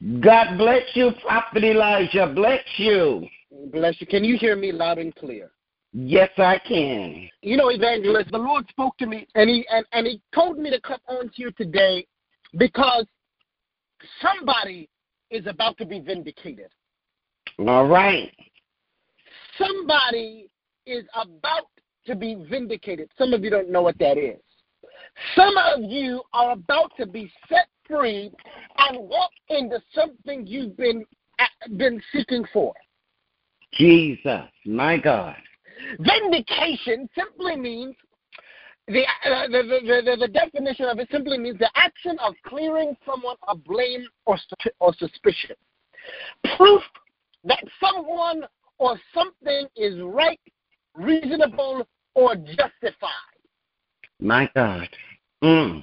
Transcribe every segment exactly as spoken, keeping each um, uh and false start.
God bless you, Prophet Elijah. Bless you. Bless you. Can you hear me loud and clear? Yes, I can. You know, evangelist, the Lord spoke to me, and he and, and he told me to come on here today because somebody is about to be vindicated. All right. Somebody is about to be vindicated. Some of you don't know what that is. Some of you are about to be set free and walk into something you've been been seeking for. Jesus, my God. Vindication simply means the, uh, the, the, the the definition of it simply means the action of clearing someone of blame or or suspicion. Proof that someone or something is right, reasonable, or justified. My God. Mm.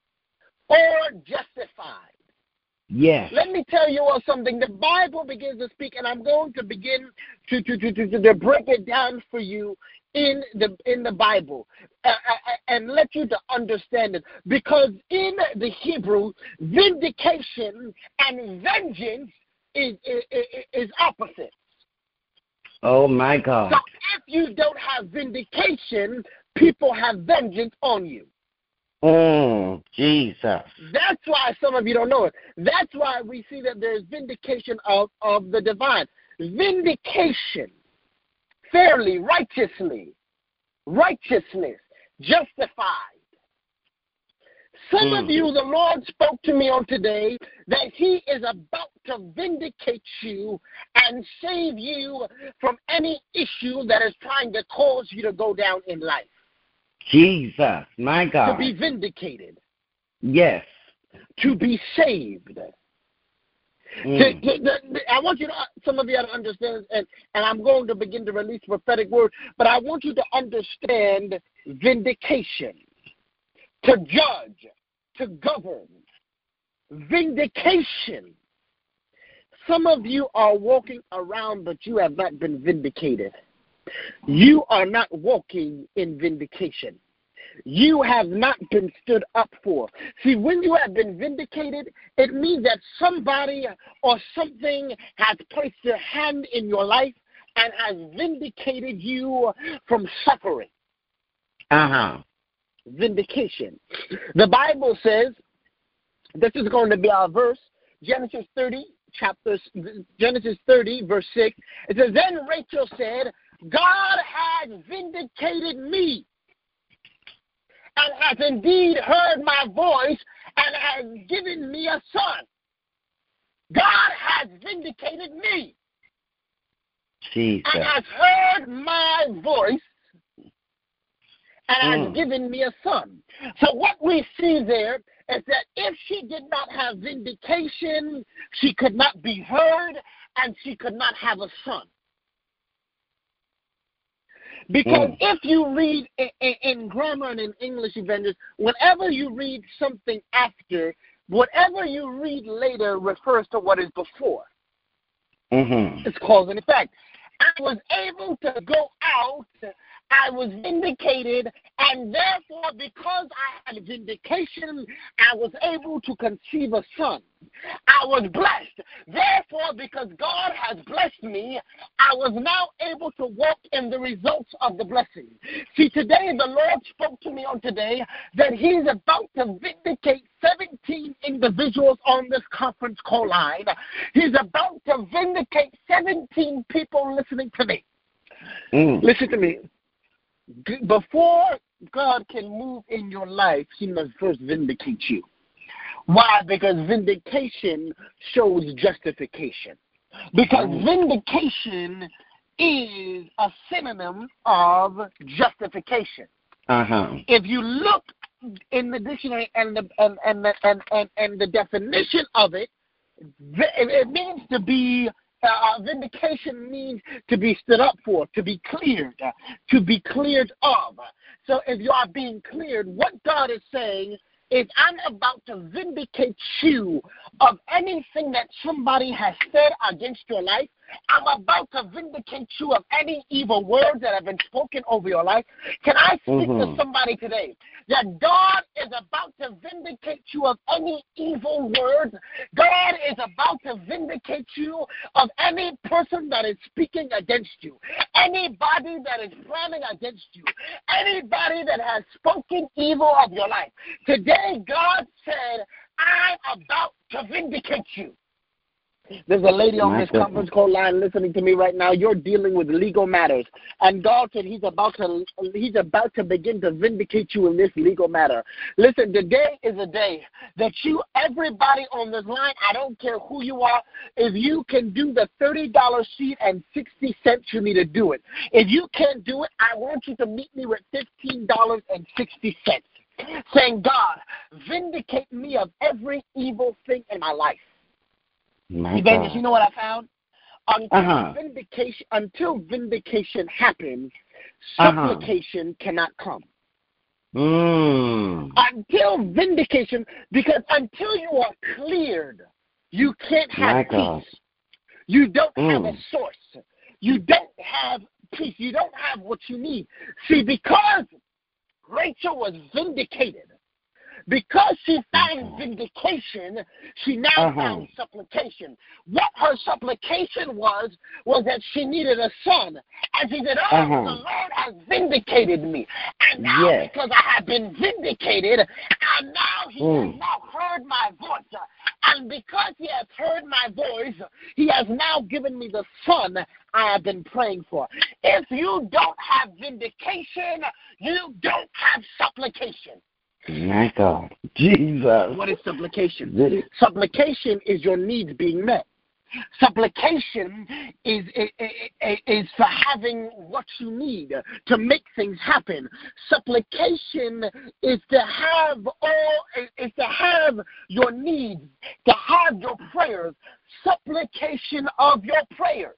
Or justified. Yes. Let me tell you all something. The Bible begins to speak, and I'm going to begin to to to, to, to break it down for you in the in the Bible uh, and let you to understand it. Because in the Hebrew, vindication and vengeance is is, is opposite. Oh my God. So if you don't have vindication, people have vengeance on you. Oh, Jesus. That's why some of you don't know it. That's why we see that there's vindication of, of the divine. Vindication, fairly, righteously, righteousness, justified. Some mm. of you, the Lord spoke to me on today that he is about to vindicate you and save you from any issue that is trying to cause you to go down in life. Jesus, my God. To be vindicated. Yes. To be saved. Mm. To, to, to, I want you to, some of you to understand, and, and I'm going to begin to release prophetic word, but I want you to understand vindication. To judge, to govern. Vindication. Some of you are walking around, but you have not been vindicated. You are not walking in vindication. You have not been stood up for. See, when you have been vindicated, it means that somebody or something has placed their hand in your life and has vindicated you from suffering. Uh-huh. Vindication. The Bible says, this is going to be our verse, Genesis thirty, chapter, Genesis thirty, verse six. It says, then Rachel said, God has vindicated me and has indeed heard my voice and has given me a son. God has vindicated me Jesus. and has heard my voice and mm. has given me a son. So what we see there is that if she did not have vindication, she could not be heard and she could not have a son. Because mm. if you read in, in, in grammar and in English, evangelist, whenever you read something after, whatever you read later refers to what is before. Mm-hmm. It's cause and effect. I was able to go out, I was vindicated, and therefore, because I had vindication, I was able to conceive a son. I was blessed. Therefore, because God has blessed me, I was now able to walk in the results of the blessing. See, today the Lord spoke to me on today that he's about to vindicate seventeen individuals on this conference call line. He's about to vindicate seventeen people listening to me. Mm. Listen to me. Before God can move in your life, he must first vindicate you. Why? Because vindication shows justification. Because vindication is a synonym of justification. Uh-huh. If you look in the dictionary and the and and the, and, and, and the definition of it, it means to be Uh, vindication means to be stood up for, to be cleared, uh, to be cleared of. So if you are being cleared, what God is saying is, I'm about to vindicate you of anything that somebody has said against your life. I'm about to vindicate you of any evil words that have been spoken over your life. Can I speak Mm-hmm. to somebody today that God is about to vindicate you of any evil words? God is about to vindicate you of any person that is speaking against you, anybody that is planning against you, anybody that has spoken evil of your life. Today, God said, I'm about to vindicate you. There's a lady on My this goodness. conference call line listening to me right now. You're dealing with legal matters, and God said He's about to He's about to begin to vindicate you in this legal matter. Listen, today is a day that you, everybody on this line, I don't care who you are, if you can do the thirty dollar seed and sixty cents, you need to do it. If you can't do it, I want you to meet me with fifteen dollars and sixty cents, saying, God, vindicate me of every evil thing in my life. My Evangelist, God. you know what I found? Until Uh-huh. vindication, until vindication happens, Uh-huh. supplication cannot come. Mm. Until vindication, because until you are cleared, you can't have My God. peace. You don't have a Mm. source. You don't have peace. You don't have what you need. See, because Rachel was vindicated, because she found vindication, she now Uh-huh. found supplication. What her supplication was, was that she needed a son. And she said, oh, Uh-huh. the Lord has vindicated me. And now Yes. because I have been vindicated, and now he Mm. has now heard my voice. And because he has heard my voice, he has now given me the son I have been praying for. If you don't have vindication, you don't have supplication. My God. Jesus. What is supplication? Really? Supplication is your needs being met. Supplication is, is, is for having what you need to make things happen. Supplication is to have all, is to have your needs, to have your prayers. Supplication of your prayers.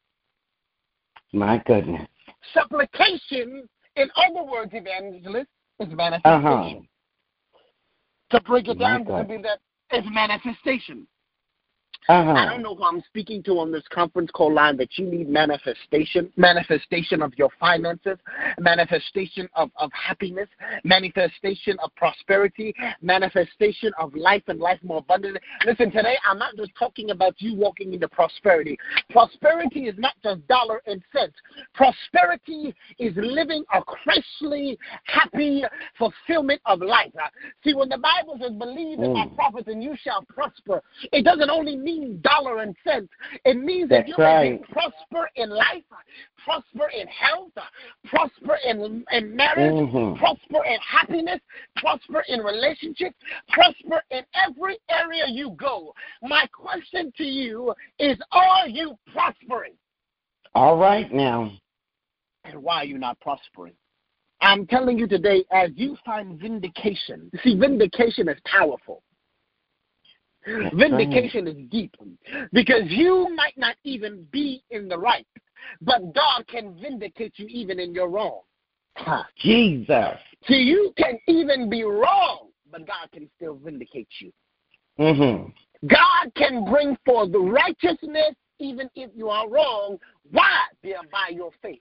My goodness. Supplication, in other words, evangelist, is manifestation. Uh-huh. To break it My down, God. to be that is manifestation. Uh-huh. I don't know who I'm speaking to on this conference call line, that you need manifestation, manifestation of your finances, manifestation of, of happiness, manifestation of prosperity, manifestation of life and life more abundantly. Listen, today I'm not just talking about you walking into prosperity. Prosperity is not just dollar and cents. Prosperity is living a Christly, happy fulfillment of life. Uh, See, when the Bible says, believe in my Mm. prophets and you shall prosper, it doesn't only mean dollar and cents. It means that That's you right. can prosper in life, prosper in health, prosper in, in marriage, Mhm. prosper in happiness, prosper in relationships, prosper in every area you go. My question to you is, are you prospering? All right now. And why are you not prospering? I'm telling you today, as you find vindication, see, vindication is powerful. That's Vindication is deep, because you might not even be in the right, but God can vindicate you even in your wrong. right. Jesus. See, you can even be wrong, but God can still vindicate you. Mm-hmm. God can bring forth the righteousness even if you are wrong. Why? By your faith.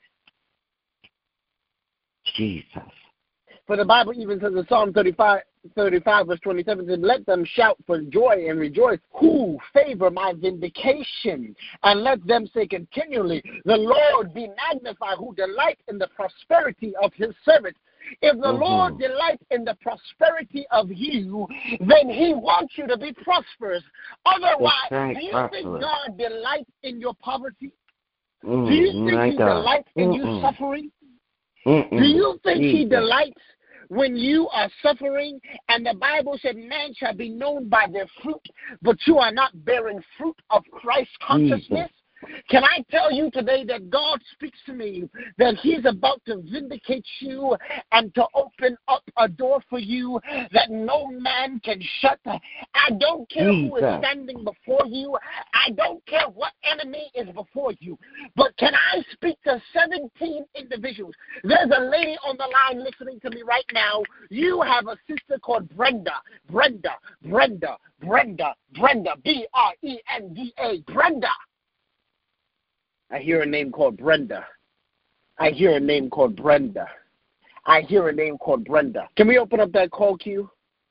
Jesus. For the Bible even says in Psalm thirty-five, thirty-five verse twenty-seven, says, let them shout for joy and rejoice who favor my vindication. And let them say continually, the Lord be magnified who delight in the prosperity of his servants. If the Mhm. Lord delights in the prosperity of you, then he wants you to be prosperous. Otherwise, That's right, do you prosperous. think God delights in your poverty? Mm, Do you think my he God. delights in you Mm-mm. suffering? Mm-mm. Do you think he Jesus. delights when you are suffering? And the Bible said, man shall be known by their fruit, but you are not bearing fruit of Christ consciousness. Can I tell you today that God speaks to me that he's about to vindicate you and to open up a door for you that no man can shut? I don't care who is Jesus. standing before you. I don't care what enemy is before you. But can I speak to seventeen individuals? There's a lady on the line listening to me right now. You have a sister called Brenda. Brenda, Brenda, Brenda, Brenda, B R E N D A, Brenda. I hear a name called Brenda. I hear a name called Brenda. I hear a name called Brenda. Can we open up that call queue?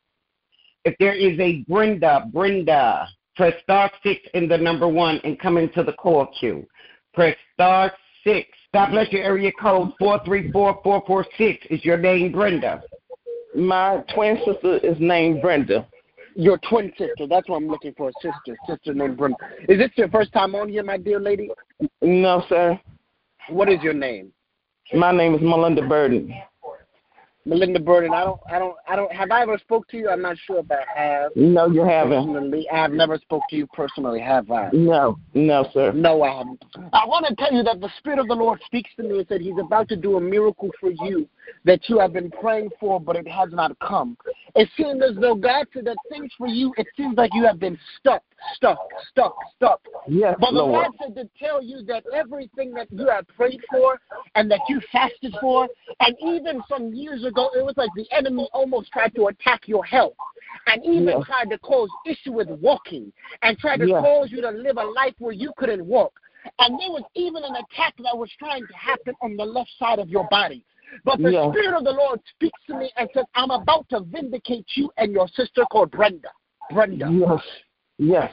If there is a Brenda, Brenda, press star six in the number one and come into the call queue. Press star six. God bless you. Area code four three four, four four six. Is your name Brenda? My twin sister is named Brenda. Your twin sister. That's what I'm looking for, a sister. Sister named Brenda. Is this your first time on here, my dear lady? No, sir. What is your name? My name is Melinda Burden. Melinda Burden, I don't, I don't, I don't. Have I ever spoke to you? I'm not sure if I have. No, you haven't. Personally, I have never spoke to you personally, have I? No, no, sir. No, I haven't. I want to tell you that the Spirit of the Lord speaks to me and said He's about to do a miracle for you that you have been praying for, but it has not come. It seems as though God said that things for you, it seems like you have been stuck, stuck, stuck, stuck. Yes, but the Lord. Lord said to tell you that everything that you have prayed for and that you fasted for, and even some years ago, it was like the enemy almost tried to attack your health and even yes. tried to cause issue with walking and tried to yes. cause you to live a life where you couldn't walk. And there was even an attack that was trying to happen on the left side of your body. But the yes. Spirit of the Lord speaks to me and says, I'm about to vindicate you and your sister called Brenda. Brenda. Yes. Yes.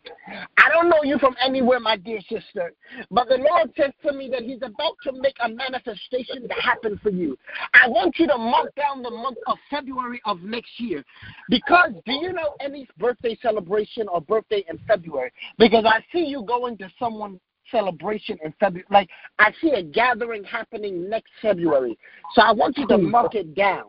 I don't know you from anywhere, my dear sister, but the Lord says to me that He's about to make a manifestation to happen for you. I want you to mark down the month of February of next year, because do you know any birthday celebration or birthday in February? Because I see you going to someone's celebration in February. Like, I see a gathering happening next February. So I want you to mark it down.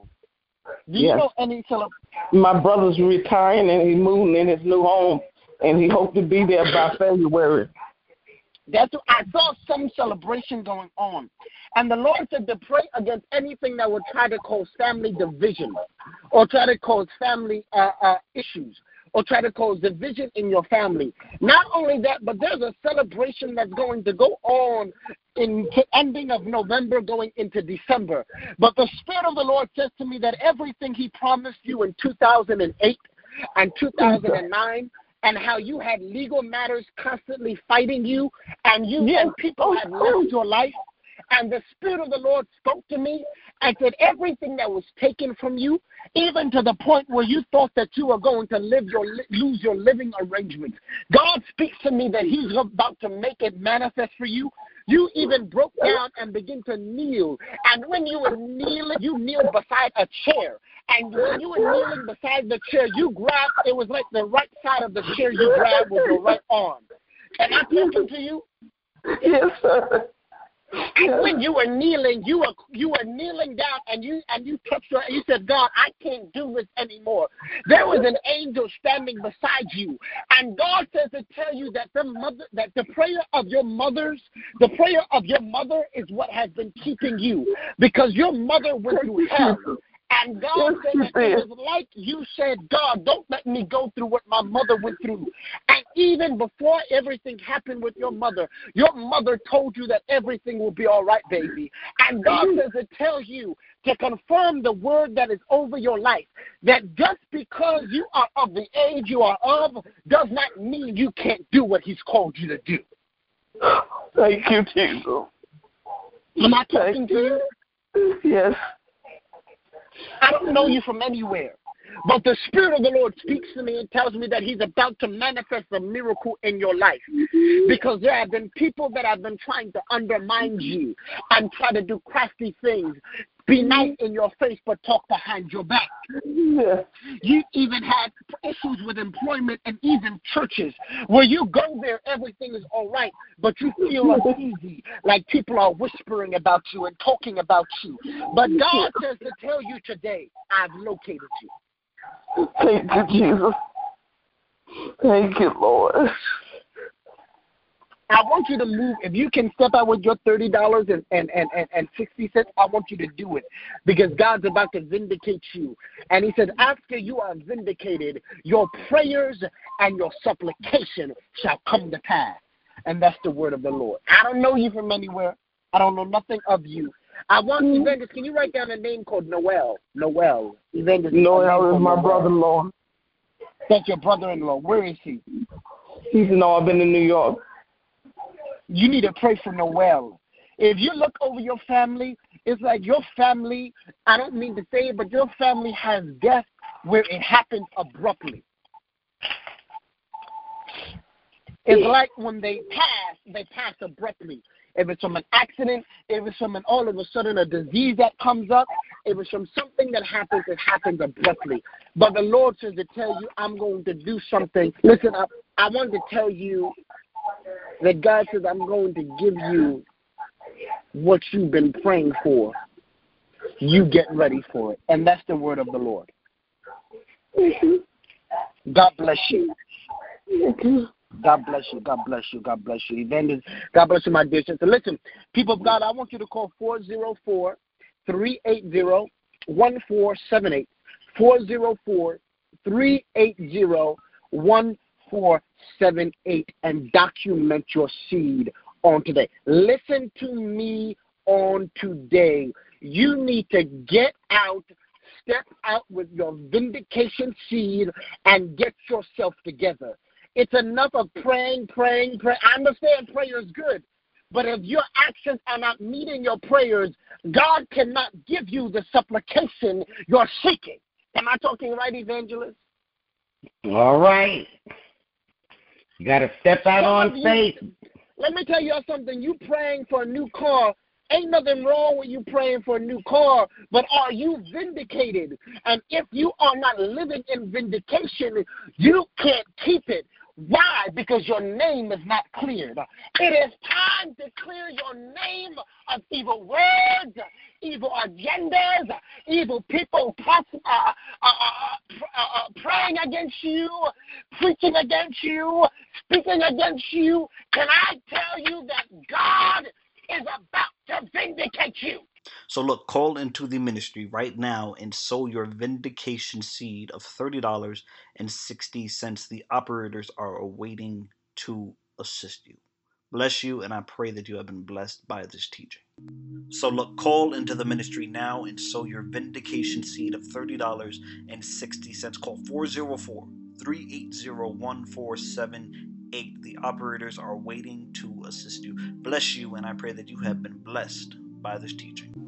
Do you yes. know any celebration? My brother's retiring and he's moving in his new home, and he hoped to be there by February. That's what, I saw some celebration going on. And the Lord said to pray against anything that would try to cause family division or try to cause family uh, uh, issues or try to cause division in your family. Not only that, but there's a celebration that's going to go on in the ending of November going into December. But the Spirit of the Lord says to me that everything He promised you in two thousand eight and two thousand nine, and how you had legal matters constantly fighting you, and you yes. and people had left your life, and the Spirit of the Lord spoke to me and said everything that was taken from you, even to the point where you thought that you were going to live your lose your living arrangements. God speaks to me that He's about to make it manifest for you. You even broke down and began to kneel. And when you were kneeling, you kneeled beside a chair. And when you were kneeling beside the chair, you grabbed, it was like the right side of the chair you grabbed with your right arm. Am I talking to you? Yes, sir. And when you were kneeling, you were you were kneeling down, and you and you touched your. You said, "God, I can't do this anymore." There was an angel standing beside you, and God says to tell you that the mother, that the prayer of your mothers, the prayer of your mother is what has been keeping you, because your mother went through hell. And God said that it was like you said, God, don't let me go through what my mother went through. And even before everything happened with your mother, your mother told you that everything will be all right, baby. And God says to tell you to confirm the word that is over your life, that just because you are of the age you are of does not mean you can't do what He's called you to do. Thank you, Jesus. Am I talking to you? Yes. I don't know you from anywhere, but the Spirit of the Lord speaks to me and tells me that He's about to manifest a miracle in your life, because there have been people that have been trying to undermine you and try to do crafty things, be nice in your face but talk behind your back. Yes. You even had issues with employment and even churches where you go there, everything is all right, but you feel uneasy, like people are whispering about you and talking about you. But God says to tell you today, I've located you. Thank you, Jesus. Thank you, Lord. I want you to move. If you can step out with your thirty dollars and, and, and, and sixty cents, I want you to do it, because God's about to vindicate you. And He said, after you are vindicated, your prayers and your supplication shall come to pass. And that's the word of the Lord. I don't know you from anywhere. I don't know nothing of you. I want Evangelist, can you write down a name called Noel? Noel. Evangelist. Noel is my brother-in-law. That's your brother-in-law. Where is he? He's in Albany, New York. you need to pray for Noel. If you look over your family, it's like your family, I don't mean to say it, but your family has death where it happens abruptly. It's like when they pass, they pass abruptly. If it's from an accident, if it's from an all of a sudden a disease that comes up, if it's from something that happens, it happens abruptly. But the Lord says to tell you, I'm going to do something. Listen, I, I want to tell you that God says, I'm going to give you what you've been praying for. You get ready for it. And that's the word of the Lord. God bless you. God bless you. God bless you. God bless you. Evangelist, God bless you, my dear sister. Listen, people of God, I want you to call four oh four, three eight zero, one four seven eight. four oh four, three eight zero, one four seven eight and document your seed on today. Listen to me on today. You need to get out, step out with your vindication seed and get yourself together. It's enough of praying, praying, praying. I understand prayer is good, but if your actions are not meeting your prayers, God cannot give you the supplication you're seeking. Am I talking right, evangelist? All right. You got to step out on faith. Let me tell you something. You praying for a new car, ain't nothing wrong with you praying for a new car, but are you vindicated? And if you are not living in vindication, you can't keep it. Why? Because your name is not cleared. It is time to clear your name of evil words, evil agendas, evil people uh, uh, uh, uh, praying against you, preaching against you, speaking against you. Can I tell you that God is about to vindicate you? So look, call into the ministry right now and sow your vindication seed of thirty dollars and sixty cents. The operators are awaiting to assist you. Bless you, and I pray that you have been blessed by this teaching. So look, call into the ministry now and sow your vindication seed of thirty dollars and sixty cents. Call four oh four, three eight zero, one four seven eight. The operators are waiting to assist you. Bless you, and I pray that you have been blessed by this teaching.